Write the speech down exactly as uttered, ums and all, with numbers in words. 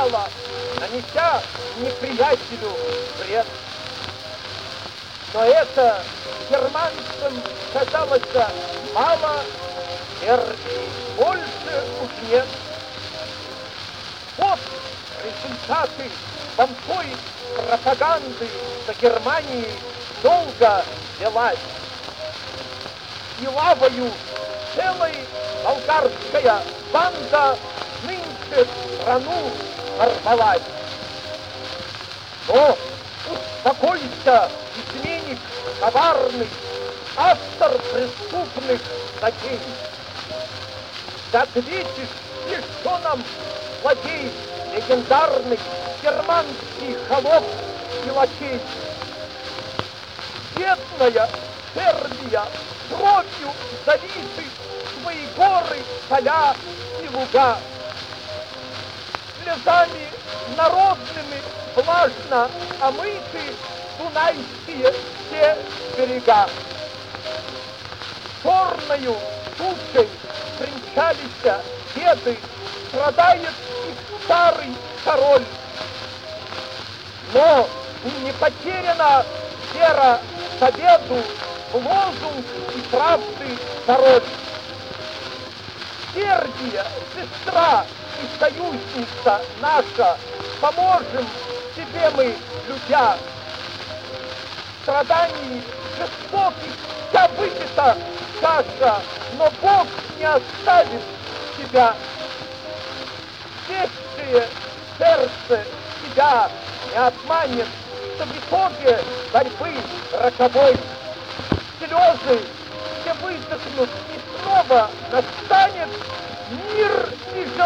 смело, нанеся неприятелю вред. Но это германцам казалось мало, Сербии больше уж нет. Вот результаты бомбой пропаганды за Германией долго велась. И лавою целой болгарская банда нынче страну ворвалась. Но успокойся, изменник коварный, автор преступных затей. Так видишь, еще нам злодей легендарный германский холоп силачей. Бедная Сербия, кровью залиты свои горы, поля и луга. Слезами народными влажно омыты дунайские все берега. Черною тучей примчались беды, страдает их старый король. Но не потеряна вера в победу, в лозунг и правды король. Сербия, сестра и союзница наша, поможем тебе мы, любя. Страданий жестоких вся выпита чаша, но Бог не оставит тебя. Вещее сердце тебя не обманет, что в итоге борьбы роковой слезы все высохнут, и снова настанет мир и